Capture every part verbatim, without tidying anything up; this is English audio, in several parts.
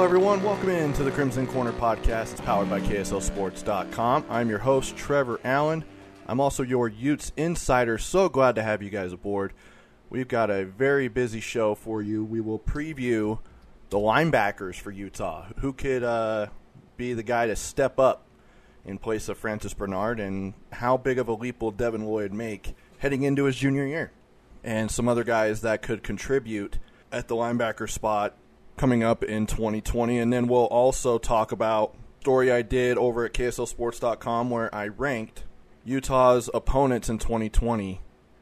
everyone. Welcome into the Crimson Corner podcast. It's powered by K S L Sports dot com. I'm your host, Trevor Allen. I'm also your Utes insider. So glad to have you guys aboard. We've got a very busy show for you. We will preview the linebackers for Utah. Who could uh, be the guy to step up in place of Francis Bernard, and how big of a leap will Devin Lloyd make heading into his junior year? And some other guys that could contribute at the linebacker spot coming up in twenty twenty. And then we'll also talk about a story I did over at K S L Sports dot com where I ranked Utah's opponents in twenty twenty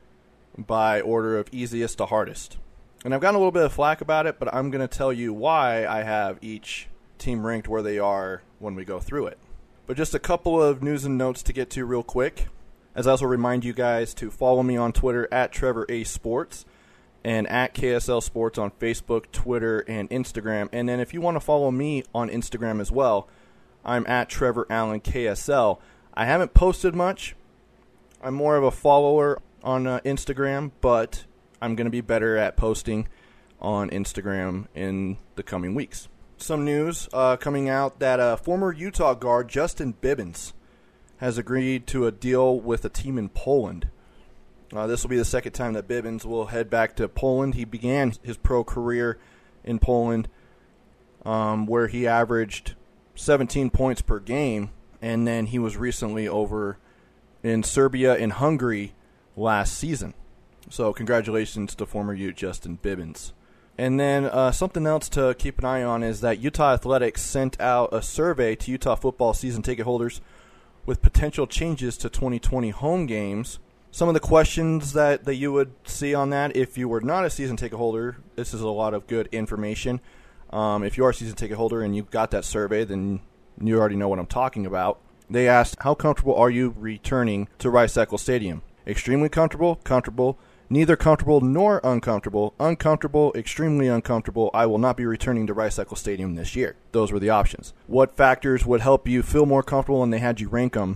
by order of easiest to hardest. And I've gotten a little bit of flack about it, but I'm going to tell you why I have each team ranked where they are when we go through it. But just a couple of news and notes to get to real quick. As I also remind you guys to follow me on Twitter at Trevor A. Sports and at K S L Sports on Facebook, Twitter, and Instagram. And then if you want to follow me on Instagram as well, I'm at Trevor Allen K S L. I haven't posted much. I'm more of a follower on uh, Instagram, but I'm going to be better at posting on Instagram in the coming weeks. Some news uh, coming out that uh, former Utah guard Justin Bibbins has agreed to a deal with a team in Poland. Uh, this will be the second time that Bibbins will head back to Poland. He began his pro career in Poland, um, where he averaged seventeen points per game, and then he was recently over in Serbia and Hungary last season. So congratulations to former Ute Justin Bibbins. And then uh, something else to keep an eye on is that Utah Athletics sent out a survey to Utah football season ticket holders with potential changes to twenty twenty home games. Some of the questions that, that you would see on that, if you were not a season ticket holder, this is a lot of good information. Um, if you are a season ticket holder and you got that survey, then you already know what I'm talking about. They asked, how comfortable are you returning to Rice-Eccles Stadium? Extremely comfortable, comfortable, neither comfortable nor uncomfortable, uncomfortable, extremely uncomfortable. I will not be returning to Rice-Eccles Stadium this year. Those were the options. What factors would help you feel more comfortable, and they had you rank them?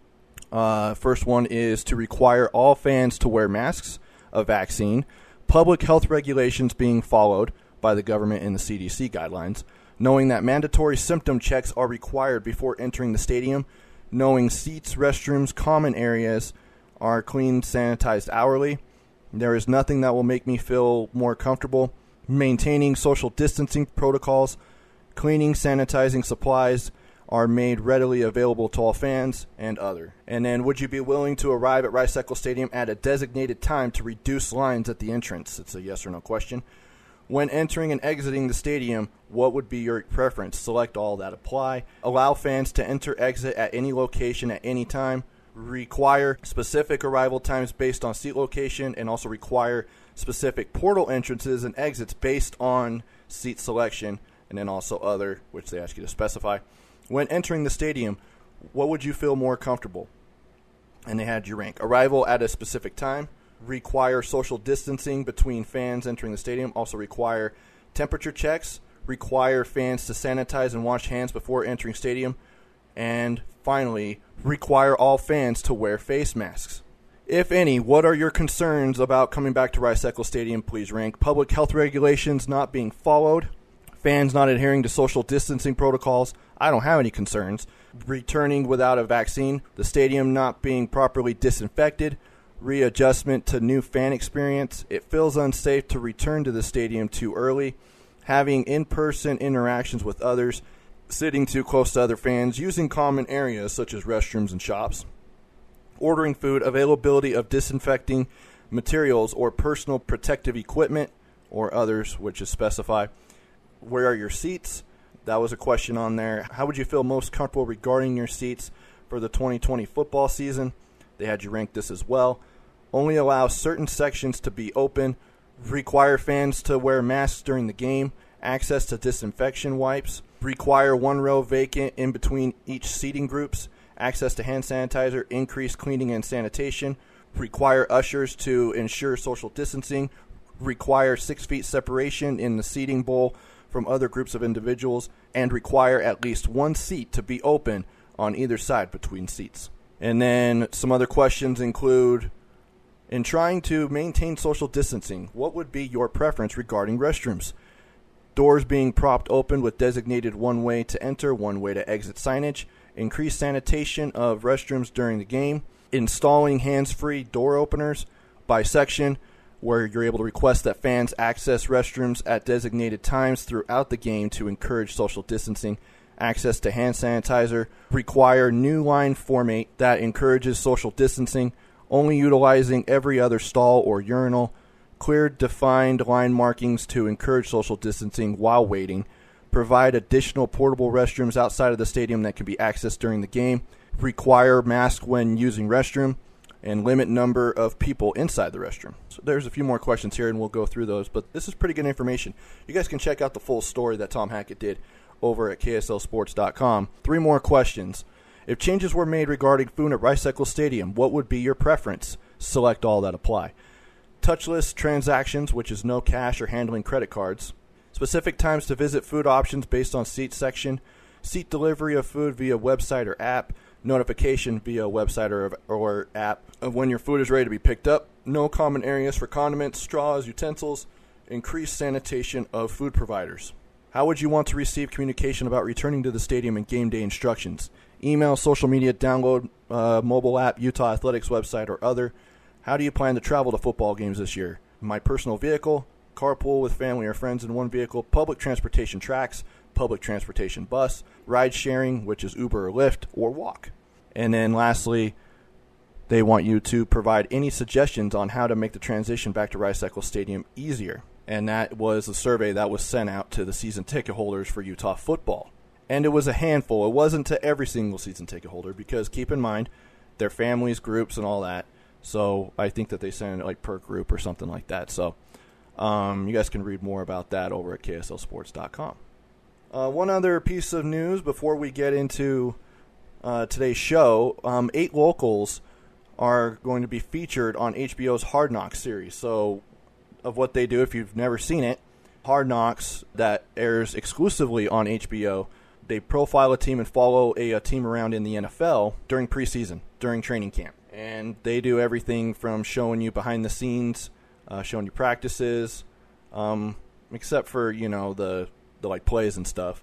Uh, first one is to require all fans to wear masks, a vaccine, public health regulations being followed by the government and the C D C guidelines, knowing that mandatory symptom checks are required before entering the stadium, knowing seats, restrooms, common areas are cleaned, sanitized hourly. There is nothing that will make me feel more comfortable. Maintaining social distancing protocols, cleaning, sanitizing supplies are made readily available to all fans, and other. And then, would you be willing to arrive at Rice-Eccles Stadium at a designated time to reduce lines at the entrance? It's a yes or no question. When entering and exiting the stadium, what would be your preference? Select all that apply. Allow fans to enter, exit at any location at any time. Require specific arrival times based on seat location, and also require specific portal entrances and exits based on seat selection, and then also other, which they ask you to specify. When entering the stadium, what would you feel more comfortable? And they had you rank. Arrival at a specific time. Require social distancing between fans entering the stadium. Also require temperature checks. Require fans to sanitize and wash hands before entering stadium. And finally, require all fans to wear face masks. If any, what are your concerns about coming back to Rice-Eccles Stadium? Please rank. Public health regulations not being followed. Fans not adhering to social distancing protocols. I don't have any concerns. Returning without a vaccine. The stadium not being properly disinfected. Readjustment to new fan experience. It feels unsafe to return to the stadium too early. Having in-person interactions with others. Sitting too close to other fans. Using common areas such as restrooms and shops. Ordering food. Availability of disinfecting materials or personal protective equipment, or others, which is specified. Where are your seats? That was a question on there. How would you feel most comfortable regarding your seats for the twenty twenty football season? They had you rank this as well. Only allow certain sections to be open. Require fans to wear masks during the game. Access to disinfection wipes. Require one row vacant in between each seating groups. Access to hand sanitizer. Increased cleaning and sanitation. Require ushers to ensure social distancing. Require six feet separation in the seating bowl from other groups of individuals, and require at least one seat to be open on either side between seats. And then some other questions include, in trying to maintain social distancing, what would be your preference regarding restrooms? doors being propped open with designated one way to enter, one way to exit signage, increased sanitation of restrooms during the game, installing hands-free door openers by section, where you're able to request that fans access restrooms at designated times throughout the game to encourage social distancing, access to hand sanitizer, require new line format that encourages social distancing, only utilizing every other stall or urinal, clear defined line markings to encourage social distancing while waiting, provide additional portable restrooms outside of the stadium that can be accessed during the game, require mask when using restroom, and limit number of people inside the restroom. So there's a few more questions here, and we'll go through those, but this is pretty good information. You guys can check out the full story that Tom Hackett did over at K S L sports dot com. Three more questions. If changes were made regarding food at Rice Eccles Stadium, what would be your preference? Select all that apply. Touchless transactions, which is no cash or handling credit cards. Specific times to visit food options based on seat section. Seat delivery of food via website or app. Notification via website or, or app of when your food is ready to be picked up. No common areas for condiments, straws, utensils. Increased sanitation of food providers. How would you want to receive communication about returning to the stadium and game day instructions? Email, social media, download, uh, mobile app, Utah Athletics website, or other. How do you plan to travel to football games this year? My personal vehicle, carpool with family or friends in one vehicle, public transportation tracks, public transportation bus, ride sharing, which is Uber or Lyft, or walk. And then lastly, they want you to provide any suggestions on how to make the transition back to Rice Eccles Stadium easier. And that was a survey that was sent out to the season ticket holders for Utah football. And it was a handful. It wasn't to every single season ticket holder because keep in mind, their families, groups, and all that. So I think that they sent it like per group or something like that. So um, you guys can read more about that over at K S L sports dot com. Uh, one other piece of news before we get into uh, today's show. Um, eight locals are going to be featured on H B O's Hard Knocks series. So of what they do, if you've never seen it, Hard Knocks that airs exclusively on H B O. They profile a team and follow a, a team around in the N F L during preseason, during training camp. And they do everything from showing you behind the scenes, uh, showing you practices, um, except for, you know, the, the like plays and stuff.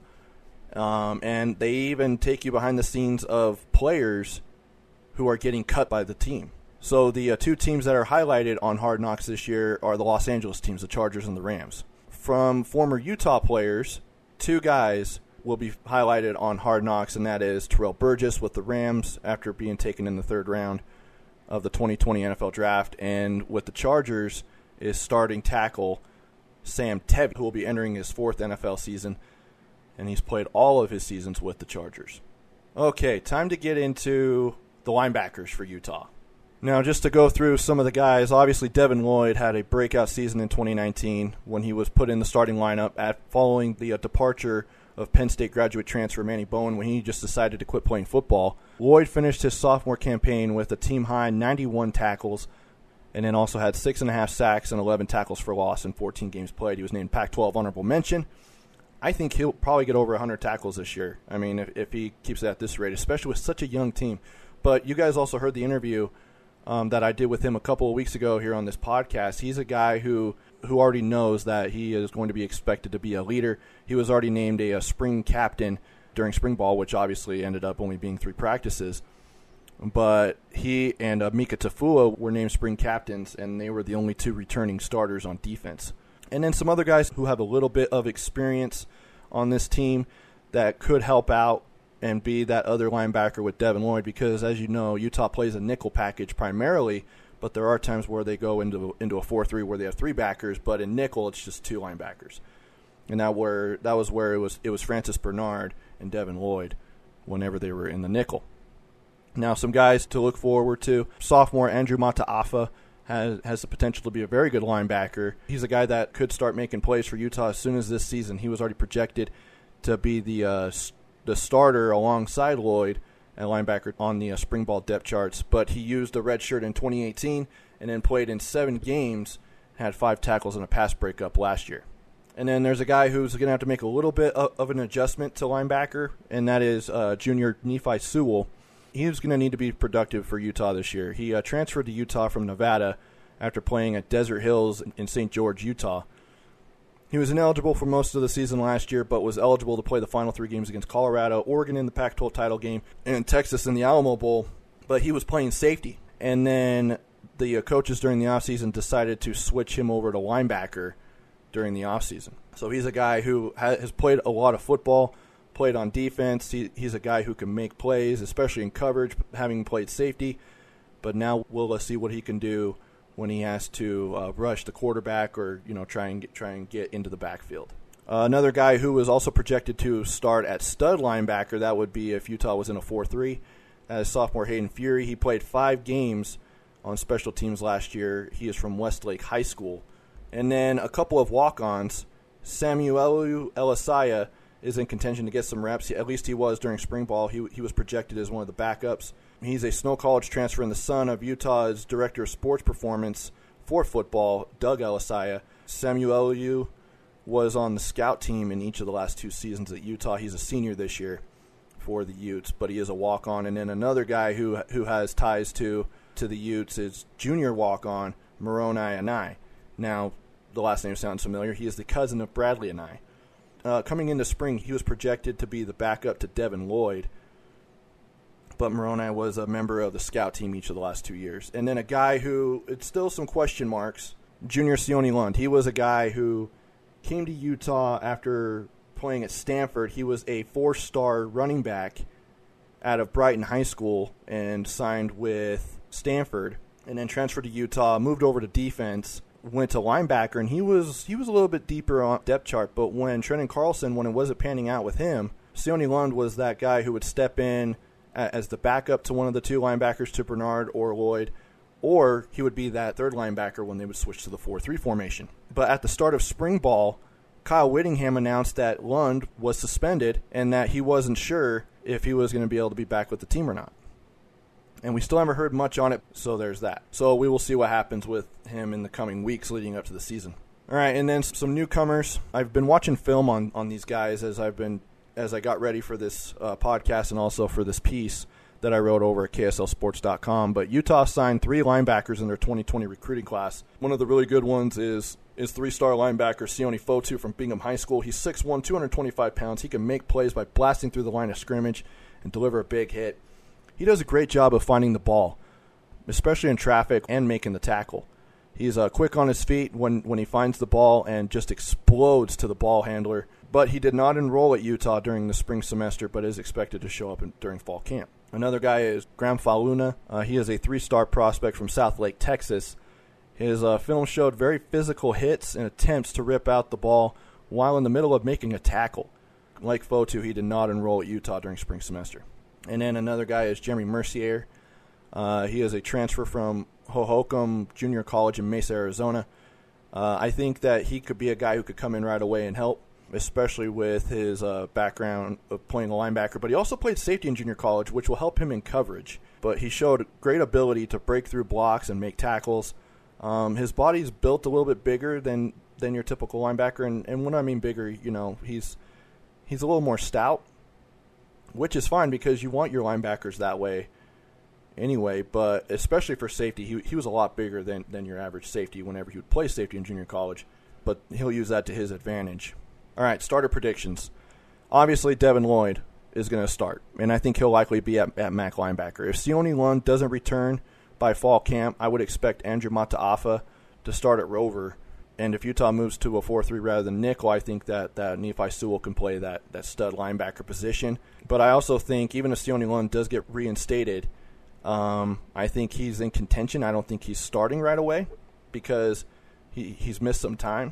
Um, and they even take you behind the scenes of players who are getting cut by the team. So the uh, two teams that are highlighted on Hard Knocks this year are the Los Angeles teams, the Chargers and the Rams. From former Utah players, two guys will be highlighted on Hard Knocks, and that is Terrell Burgess with the Rams after being taken in the third round of the twenty twenty N F L Draft, and with the Chargers is starting tackle Sam Tevi, who will be entering his fourth N F L season, and he's played all of his seasons with the Chargers. Okay, time to get into the linebackers for Utah. Now, just to go through some of the guys, obviously Devin Lloyd had a breakout season in twenty nineteen when he was put in the starting lineup at following the uh, departure of Penn State graduate transfer Manny Bowen when he just decided to quit playing football. Lloyd finished his sophomore campaign with a team-high ninety-one tackles and then also had six and a half sacks and eleven tackles for loss in fourteen games played. He was named Pac twelve honorable mention. I think he'll probably get over one hundred tackles this year. I mean, if, if he keeps it at this rate, especially with such a young team. But you guys also heard the interview um, that I did with him a couple of weeks ago here on this podcast. He's a guy who who already knows that he is going to be expected to be a leader. He was already named a, a spring captain during spring ball, which obviously ended up only being three practices. But he and uh, Mika Tafua were named spring captains, and they were the only two returning starters on defense. And then some other guys who have a little bit of experience on this team that could help out and be that other linebacker with Devin Lloyd, because as you know, Utah plays a nickel package primarily, but there are times where they go into into a four three where they have three backers, but in nickel it's just two linebackers. And that where that was where it was it was Francis Bernard and Devin Lloyd whenever they were in the nickel. Now some guys to look forward to. Sophomore Andrew Mataafa has has the potential to be a very good linebacker. He's a guy that could start making plays for Utah as soon as this season. He was already projected to be the uh, the starter alongside Lloyd at linebacker on the uh, spring ball depth charts, but he used a red shirt in twenty eighteen and then played in seven games, had five tackles and a pass breakup last year. And then there's a guy who's going to have to make a little bit of, of an adjustment to linebacker, and that is uh, junior Nephi Sewell. He's going to need to be productive for Utah this year. He uh, transferred to Utah from Nevada after playing at Desert Hills in Saint George, Utah. He was ineligible for most of the season last year, but was eligible to play the final three games against Colorado, Oregon in the Pac twelve title game, and Texas in the Alamo Bowl, but he was playing safety. And then the uh, coaches during the offseason decided to switch him over to linebacker during the offseason. So he's a guy who ha- has played a lot of football, played on defense. He, he's a guy who can make plays, especially in coverage, having played safety. But now we'll see what he can do when he has to uh, rush the quarterback or, you know, try and get, try and get into the backfield. Uh, another guy who was also projected to start at stud linebacker, that would be if Utah was in a four three. That is sophomore Hayden Fury. He played five games on special teams last year. He is from Westlake High School. And then a couple of walk-ons. Samuel Elisaya is in contention to get some reps. At least he was during spring ball. He, he was projected as one of the backups. He's a Snow College transfer and the son of Utah's Director of Sports Performance for football, Doug Elisaya. Samuel was on the scout team in each of the last two seasons at Utah. He's a senior this year for the Utes, but he is a walk-on. And then another guy who who has ties to, to the Utes is junior walk-on Moroni Anai. Now, the last name sounds familiar. He is the cousin of Bradley Anai. Uh, coming into spring, he was projected to be the backup to Devin Lloyd, but Moroni was a member of the scout team each of the last two years. And then a guy who, it's still some question marks, Junior Sione Lund. He was a guy who came to Utah after playing at Stanford. He was a four-star running back out of Brighton High School and signed with Stanford, and then transferred to Utah, moved over to defense, went to linebacker, and he was he was a little bit deeper on depth chart. But when Trenton Carlson, when it wasn't panning out with him, Sione Lund was that guy who would step in as the backup to one of the two linebackers, to Bernard or Lloyd, or he would be that third linebacker when they would switch to the four three formation. But at the start of spring ball, Kyle Whittingham announced that Lund was suspended and that he wasn't sure if he was going to be able to be back with the team or not. And we still haven't heard much on it, so there's that. So we will see what happens with him in the coming weeks leading up to the season. All right, and then some newcomers. I've been watching film on, on these guys as I've been as I got ready for this uh, podcast and also for this piece that I wrote over at K S L sports dot com. But Utah signed three linebackers in their twenty twenty recruiting class. One of the really good ones is is three-star linebacker Sione Fotu from Bingham High School. He's six one, two hundred twenty-five pounds. He can make plays by blasting through the line of scrimmage and deliver a big hit. He does a great job of finding the ball, especially in traffic, and making the tackle. He's uh, quick on his feet when, when he finds the ball and just explodes to the ball handler. But he did not enroll at Utah during the spring semester, but is expected to show up in, during fall camp. Another guy is Graham Faluna. Uh, he is a three-star prospect from South Lake, Texas. His uh, film showed very physical hits and attempts to rip out the ball while in the middle of making a tackle. Like Fotu, he did not enroll at Utah during spring semester. And then another guy is Jeremy Mercier. Uh, he is a transfer from Hohokam Junior College in Mesa, Arizona. Uh, I think that he could be a guy who could come in right away and help, especially with his uh, background of playing a linebacker. But he also played safety in junior college, which will help him in coverage. But he showed great ability to break through blocks and make tackles. Um, his body's built a little bit bigger than, than your typical linebacker. And, and when I mean bigger, you know, he's he's a little more stout, which is fine because you want your linebackers that way anyway, but especially for safety, he he was a lot bigger than, than your average safety whenever he would play safety in junior college, but he'll use that to his advantage. All right, starter predictions. Obviously, Devin Lloyd is going to start, and I think he'll likely be at, at Mac linebacker. If Sione Lund doesn't return by fall camp, I would expect Andrew Mataafa to start at Rover. And if Utah moves to a four three rather than nickel, I think that, that Nephi Sewell can play that, that stud linebacker position. But I also think even if Sione Lund does get reinstated, um, I think he's in contention. I don't think he's starting right away because he, he's missed some time.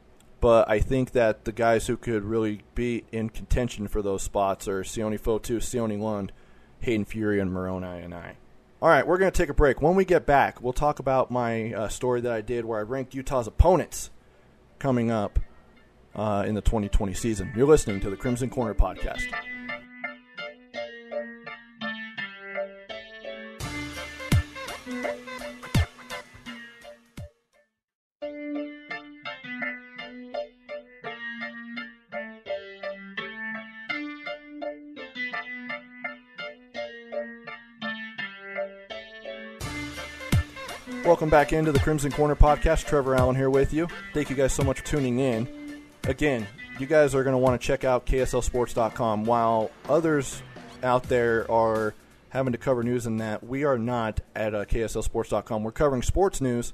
But I think that the guys who could really be in contention for those spots are Sione Fotu, Sione Lund, Hayden Fury, and Moroni and I. All right, we're going to take a break. When we get back, we'll talk about my uh, story that I did where I ranked Utah's opponents coming up uh, in the twenty twenty season. You're listening to the Crimson Corner Podcast. Welcome back into the Crimson Corner Podcast. Trevor Allen here with you. Thank you guys so much for tuning in. again, you guys are going to want to check out K S L sports dot com. While others out there are having to cover news in that, we are not at uh, K S L sports dot com. We're covering sports news,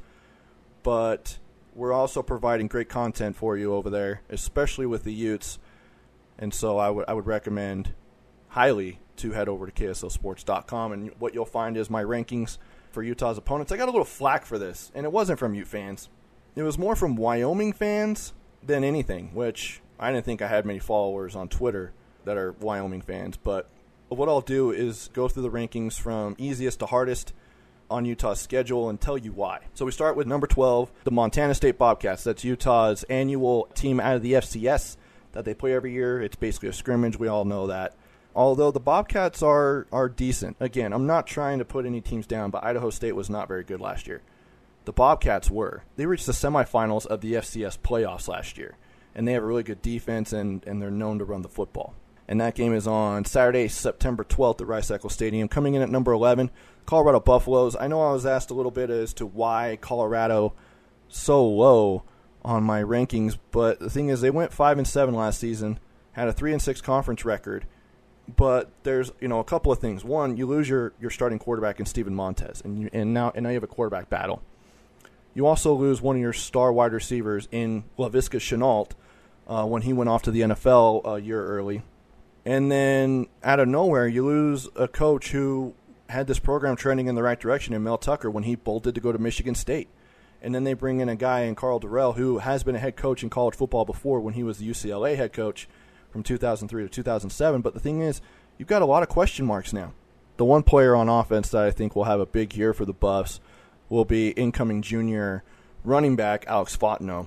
but we're also providing great content for you over there, especially with the Utes. And so I would I would recommend highly to head over to K S L sports dot com, and what you'll find is my rankings for Utah's opponents. I got a little flack for this, and it wasn't from Ute fans. It was more from Wyoming fans than anything, which I didn't think I had many followers on Twitter that are Wyoming fans. But what I'll do is go through the rankings from easiest to hardest on Utah's schedule and tell you why. So we start with number twelve, the Montana State Bobcats. That's Utah's annual team out of the F C S that they play every year. It's basically a scrimmage. We all know that. Although the Bobcats are are decent. Again, I'm not trying to put any teams down, but Idaho State was not very good last year. The Bobcats were. They reached the semifinals of the F C S playoffs last year, and they have a really good defense, and, and they're known to run the football. And that game is on Saturday, September twelfth at Rice-Eccles Stadium. Coming in at number eleven, Colorado Buffaloes. I know I was asked a little bit as to why Colorado so low on my rankings, but the thing is they went five and seven last season, had a three and six conference record. But there's, you know, a couple of things. One, you lose your, your starting quarterback in Steven Montez, and you, and now and now you have a quarterback battle. You also lose one of your star wide receivers in Laviska Shenault uh, when he went off to the N F L a year early. And then out of nowhere, you lose a coach who had this program trending in the right direction in Mel Tucker when he bolted to go to Michigan State. And then they bring in a guy in Carl Durrell who has been a head coach in college football before when he was the U C L A head coach from two thousand three to two thousand seven. But the thing is, you've got a lot of question marks now. The one player on offense that I think will have a big year for the Buffs will be incoming junior running back Alex Fontenot.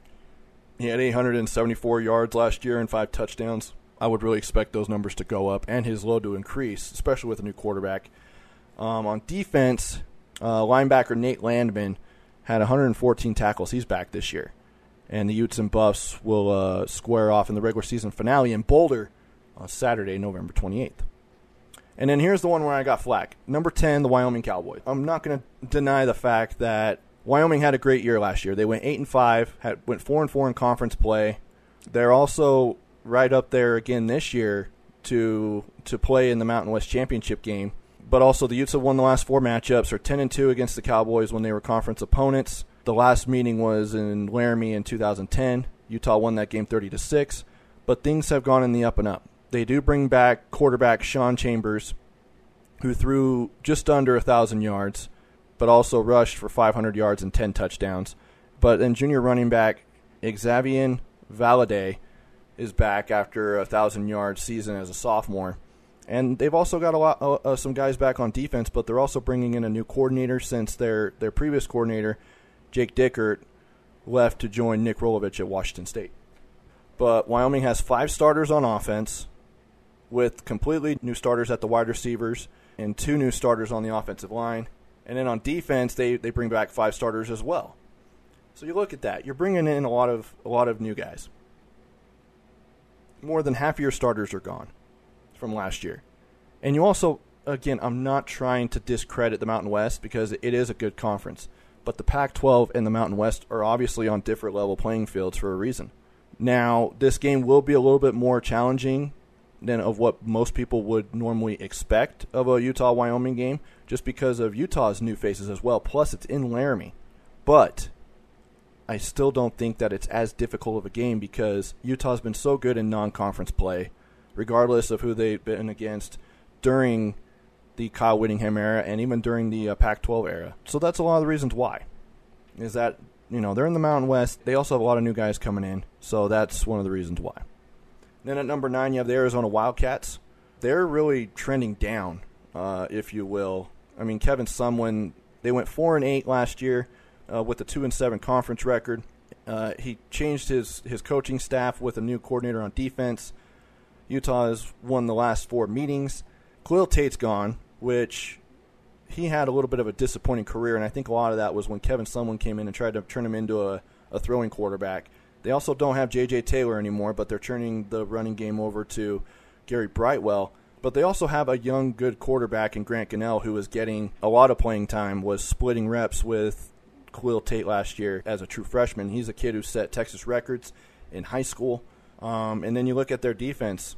He had eight hundred seventy-four yards last year and five touchdowns. I would really expect those numbers to go up and his load to increase, especially with a new quarterback. Um, on defense, uh, linebacker Nate Landman had one hundred fourteen tackles. He's back this year. And the Utes and Buffs will uh, square off in the regular season finale in Boulder on Saturday, November twenty-eighth. And then here's the one where I got flack. Number ten, the Wyoming Cowboys. I'm not going to deny the fact that Wyoming had a great year last year. They went eight and five, had, went four and four in conference play. They're also right up there again this year to to play in the Mountain West Championship game. But also the Utes have won the last four matchups, are ten and two against the Cowboys when they were conference opponents. The last meeting was in Laramie in two thousand ten. Utah won that game thirty to six, but things have gone in the up and up. They do bring back quarterback Sean Chambers, who threw just under one thousand yards, but also rushed for five hundred yards and ten touchdowns. But then junior running back Xavier Valladay is back after a one thousand yard season as a sophomore. And they've also got a lot, uh, uh, some guys back on defense, but they're also bringing in a new coordinator since their, their previous coordinator, Jake Dickert, left to join Nick Rolovich at Washington State. But Wyoming has five starters on offense with completely new starters at the wide receivers and two new starters on the offensive line. And then on defense, they, they bring back five starters as well. So you look at that. You're bringing in a lot of a lot of new guys. More than half of your starters are gone from last year. And you also, again, I'm not trying to discredit the Mountain West because it is a good conference. But the Pac twelve and the Mountain West are obviously on different level playing fields for a reason. Now, this game will be a little bit more challenging than of what most people would normally expect of a Utah-Wyoming game, just because of Utah's new faces as well. Plus, it's in Laramie. But I still don't think that it's as difficult of a game because Utah's been so good in non-conference play, regardless of who they've been against during the Kyle Whittingham era and even during the uh, Pac twelve era. So that's a lot of the reasons why. Is that, you know, they're in the Mountain West. They also have a lot of new guys coming in. So that's one of the reasons why. Then at number nine, you have the Arizona Wildcats. They're really trending down, uh, if you will. I mean, Kevin Sumlin, they went four and eight last year uh, with a two and seven conference record. Uh, he changed his, his coaching staff with a new coordinator on defense. Utah has won the last four meetings. Khalil Tate's gone, which he had a little bit of a disappointing career, and I think a lot of that was when Kevin Sumlin came in and tried to turn him into a, a throwing quarterback. They also don't have J J Taylor anymore, but they're turning the running game over to Gary Brightwell. But they also have a young, good quarterback in Grant Gunnell who is getting a lot of playing time, was splitting reps with Khalil Tate last year as a true freshman. He's a kid who set Texas records in high school. Um, and then you look at their defense.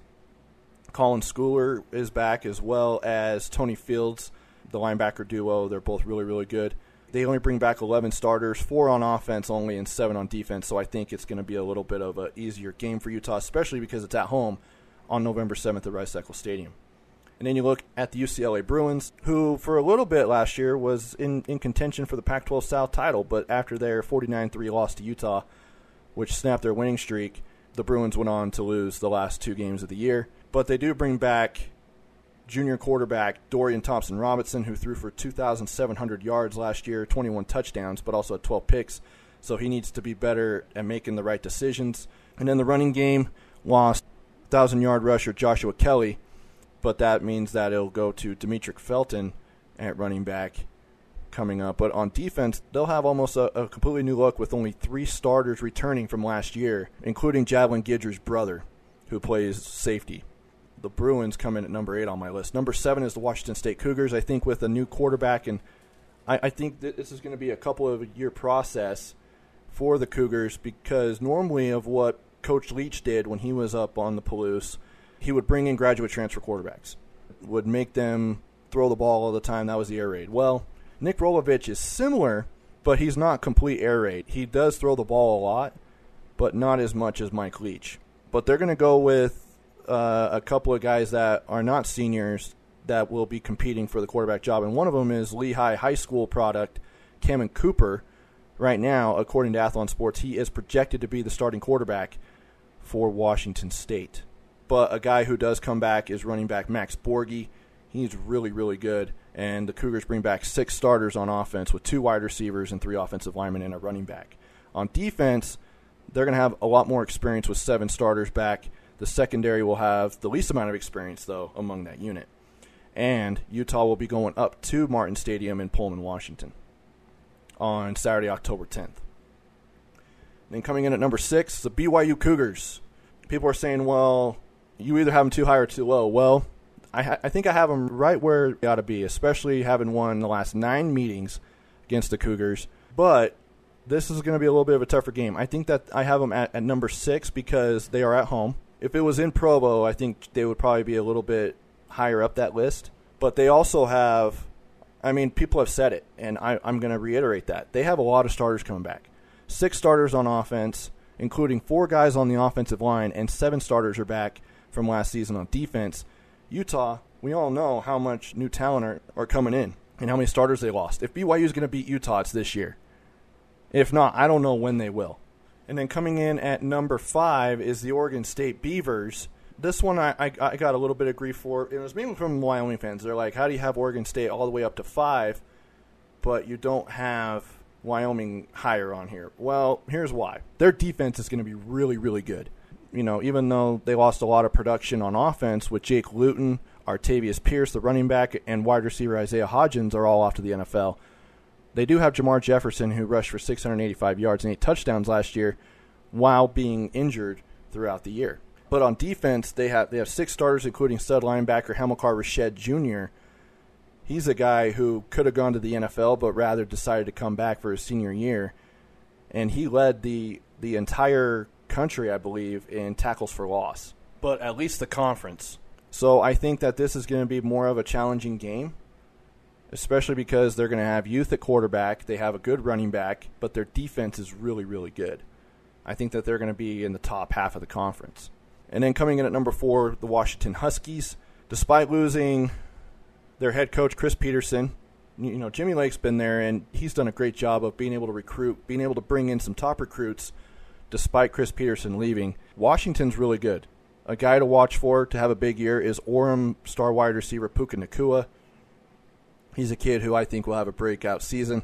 Colin Schooler is back, as well as Tony Fields, the linebacker duo. They're both really, really good. They only bring back eleven starters, four on offense only, and seven on defense. So I think it's going to be a little bit of an easier game for Utah, especially because it's at home on November seventh at Rice-Eccles Stadium. And then you look at the U C L A Bruins, who for a little bit last year was in, in contention for the Pac twelve South title, but after their forty-nine three loss to Utah, which snapped their winning streak, the Bruins went on to lose the last two games of the year. But they do bring back junior quarterback Dorian Thompson-Robinson, who threw for two thousand seven hundred yards last year, twenty-one touchdowns, but also had twelve picks. So he needs to be better at making the right decisions. And then the running game lost one thousand-yard rusher Joshua Kelly, but that means that it'll go to Demetric Felton at running back coming up. But on defense, they'll have almost a, a completely new look with only three starters returning from last year, including Javelin Guidry's brother, who plays safety. The Bruins come in at number eight on my list. Number seven is the Washington State Cougars. I think with a new quarterback, and I, I think that this is going to be a couple of year process for the Cougars, because normally of what Coach Leach did when he was up on the Palouse, he would bring in graduate transfer quarterbacks, would make them throw the ball all the time. That was the air raid. Well, Nick Rolovich is similar, but he's not complete air raid. He does throw the ball a lot, but not as much as Mike Leach. But they're going to go with uh, a couple of guys that are not seniors that will be competing for the quarterback job, and one of them is Lehigh High School product Cameron Cooper. Right now, according to Athlon Sports, he is projected to be the starting quarterback for Washington State. But a guy who does come back is running back Max Borghi. He's really, really good. And the Cougars bring back six starters on offense with two wide receivers and three offensive linemen and a running back. On defense, they're going to have a lot more experience with seven starters back. The secondary will have the least amount of experience, though, among that unit. And Utah will be going up to Martin Stadium in Pullman, Washington on Saturday, October tenth. Then coming in at number six, the B Y U Cougars. People are saying, well, you either have them too high or too low. Well, I, ha- I think I have them right where they ought to be, especially having won the last nine meetings against the Cougars. But this is going to be a little bit of a tougher game. I think that I have them at, at number six because they are at home. If it was in Provo, I think they would probably be a little bit higher up that list. But they also have, I mean, people have said it, and I, I'm going to reiterate that. They have a lot of starters coming back. Six starters on offense, including four guys on the offensive line, and seven starters are back from last season on defense. Utah, we all know how much new talent are, are coming in and how many starters they lost. If B Y U is going to beat Utah, it's this year. If not, I don't know when they will. And then coming in at number five is the Oregon State Beavers. This one I, I, I got a little bit of grief for. It was mainly from Wyoming fans. They're like, how do you have Oregon State all the way up to five, but you don't have Wyoming higher on here? Well, here's why. Their defense is going to be really, really good. You know, even though they lost a lot of production on offense with Jake Luton, Artavius Pierce, the running back, and wide receiver Isaiah Hodgins are all off to the N F L. They do have Jamar Jefferson, who rushed for six hundred eighty-five yards and eight touchdowns last year while being injured throughout the year. But on defense, they have they have six starters, including stud linebacker Hamilcar Rashed Junior He's a guy who could have gone to the N F L, but rather decided to come back for his senior year. And he led the the entire country, I believe, in tackles for loss, but at least the conference. So I think that this is going to be more of a challenging game, especially because they're going to have youth at quarterback. They have a good running back, but their defense is really, really good. I think that they're going to be in the top half of the conference. And then coming in at number four, the Washington Huskies. Despite losing their head coach, Chris Peterson, you know, Jimmy Lake's been there, and he's done a great job of being able to recruit, being able to bring in some top recruits despite Chris Peterson leaving. Washington's really good. A guy to watch for to have a big year is Orem star wide receiver Puka Nacua. He's a kid who I think will have a breakout season.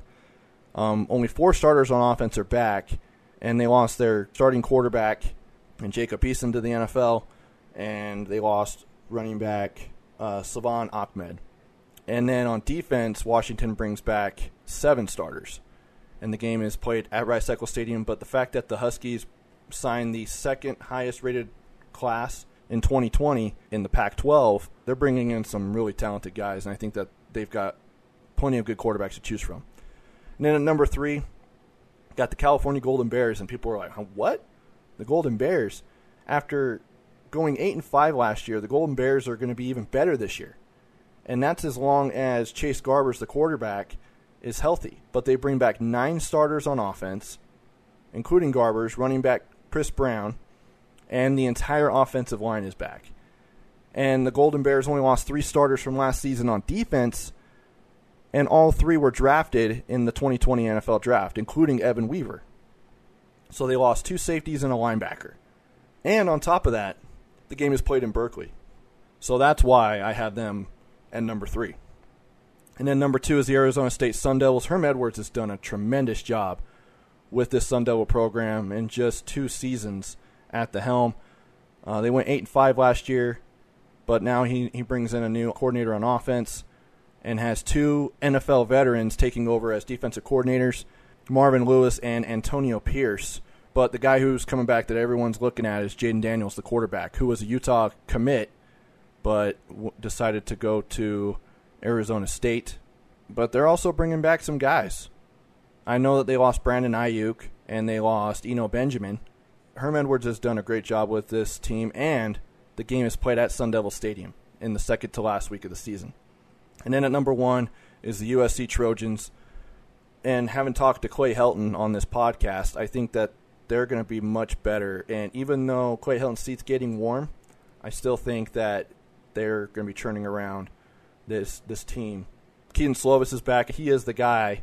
Um, only four starters on offense are back, and they lost their starting quarterback and Jacob Eason to the N F L, and they lost running back uh, Salvan Ahmed. And then on defense, Washington brings back seven starters, and the game is played at Rice-Eccles Stadium. But the fact that the Huskies signed the second highest-rated class in twenty twenty in the Pac twelve, they're bringing in some really talented guys, and I think that they've got plenty of good quarterbacks to choose from. And then at number three, got the California Golden Bears, and people are like, what? the Golden Bears, after going eight and five last year, the Golden Bears are going to be even better this year. And that's as long as Chase Garbers, the quarterback, is healthy. But they bring back nine starters on offense, including Garbers, running back Chris Brown, and the entire offensive line is back. And the Golden Bears only lost three starters from last season on defense, and all three were drafted in the twenty twenty N F L Draft, including Evan Weaver. So they lost two safeties and a linebacker. And on top of that, the game is played in Berkeley. So that's why I have them at number three. And then number two is the Arizona State Sun Devils. Herm Edwards has done a tremendous job with this Sun Devil program in just two seasons at the helm. Uh, they went eight and five last year, but now he, he brings in a new coordinator on offense and has two N F L veterans taking over as defensive coordinators, Marvin Lewis and Antonio Pierce. But the guy who's coming back that everyone's looking at is Jaden Daniels, the quarterback, who was a Utah commit, but w- decided to go to Arizona State. But they're also bringing back some guys. I know that they lost Brandon Ayuk and they lost Eno Benjamin. Herm Edwards has done a great job with this team, and the game is played at Sun Devil Stadium in the second to last week of the season. And then at number one is the U S C Trojans. And having talked to Clay Helton on this podcast, I think that they're going to be much better. And even though Clay Helton's seat's getting warm, I still think that they're going to be turning around this this team. Keaton Slovis is back. He is the guy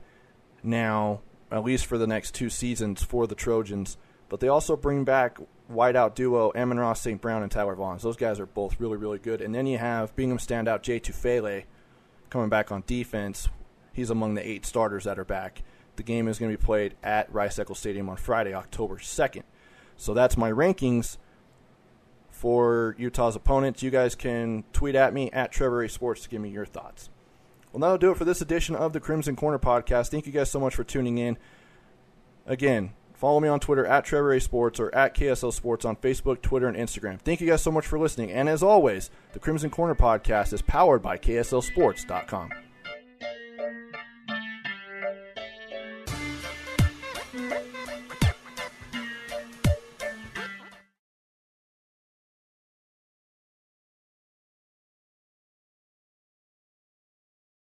now, at least for the next two seasons for the Trojans. But they also bring back wideout duo Amon-Ra Saint Brown and Tyler Vaughn. Those guys are both really, really good. And then you have Bingham standout Jay Tufele coming back on defense. He's among the eight starters that are back. The game is going to be played at Rice-Eccles Stadium on Friday, October second. So that's my rankings for Utah's opponents. You guys can tweet at me, at Trevor A. Sports, to give me your thoughts. Well, that'll do it for this edition of the Crimson Corner podcast. Thank you guys so much for tuning in. Again, follow me on Twitter, at Trevor A. Sports, or at K S L Sports on Facebook, Twitter, and Instagram. Thank you guys so much for listening. And as always, the Crimson Corner podcast is powered by K S L Sports dot com.